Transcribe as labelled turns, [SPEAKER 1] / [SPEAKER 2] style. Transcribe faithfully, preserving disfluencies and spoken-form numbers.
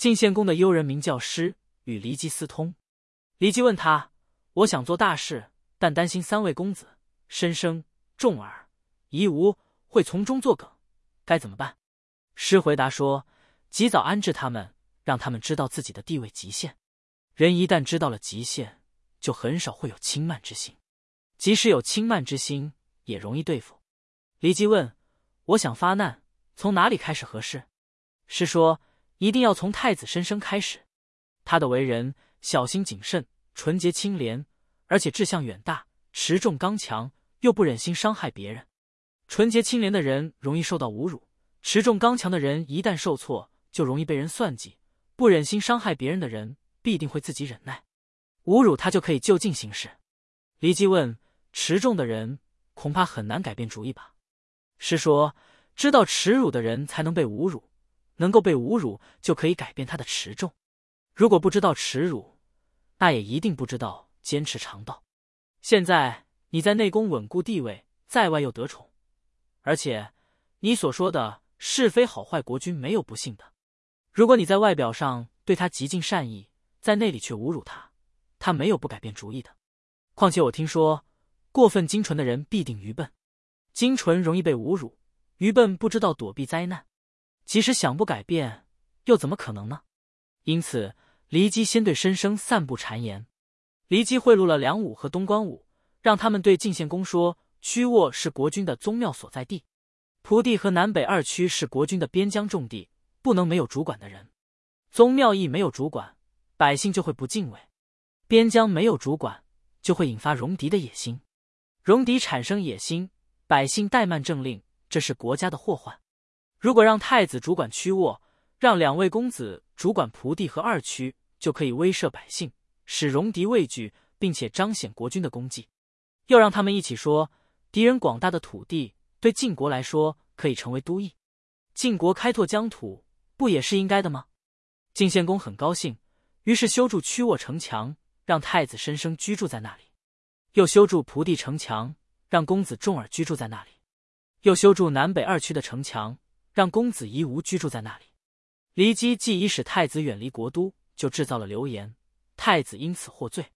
[SPEAKER 1] 晋献公的幽人名叫师，与骊姬私通。骊姬问他：我想做大事，但担心三位公子申生、重耳、夷吾会从中作梗，该怎么办？师回答说：及早安置他们，让他们知道自己的地位极限。人一旦知道了极限，就很少会有轻慢之心，即使有轻慢之心，也容易对付。骊姬问：我想发难，从哪里开始合适？师说：一定要从太子申生开始。他的为人小心谨慎，纯洁清廉，而且志向远大，持重刚强，又不忍心伤害别人。纯洁清廉的人容易受到侮辱，持重刚强的人一旦受挫，就容易被人算计，不忍心伤害别人的人必定会自己忍耐，侮辱他就可以就近行事。骊姬问：持重的人恐怕很难改变主意吧？师说：知道耻辱的人才能被侮辱，能够被侮辱就可以改变他的持重。如果不知道耻辱，那也一定不知道坚持常道。现在你在内宫稳固地位，在外又得宠，而且你所说的是非好坏国君没有不幸的。如果你在外表上对他极尽善意，在内里却侮辱他，他没有不改变主意的。况且我听说，过分精纯的人必定愚笨，精纯容易被侮辱，愚笨不知道躲避灾难，即使想不改变，又怎么可能呢？因此骊姬先对申生散布谗言。骊姬贿赂了梁武和东关武，让他们对晋献公说，曲沃是国君的宗庙所在地，蒲地和南北二区是国君的边疆重地，不能没有主管的人。宗庙一没有主管，百姓就会不敬畏；边疆没有主管，就会引发戎狄的野心。戎狄产生野心，百姓怠慢政令，这是国家的祸患。如果让太子主管曲沃，让两位公子主管蒲地和二区，就可以威慑百姓，使戎狄畏惧，并且彰显国君的功绩。又让他们一起说，敌人广大的土地对晋国来说可以成为都邑，晋国开拓疆土不也是应该的吗？晋献公很高兴，于是修筑曲沃城墙，让太子申生居住在那里；又修筑蒲地城墙，让公子重耳居住在那里；又修筑南北二区的城墙，让公子夷吾居住在那里。骊姬既已使太子远离国都，就制造了流言，太子因此获罪。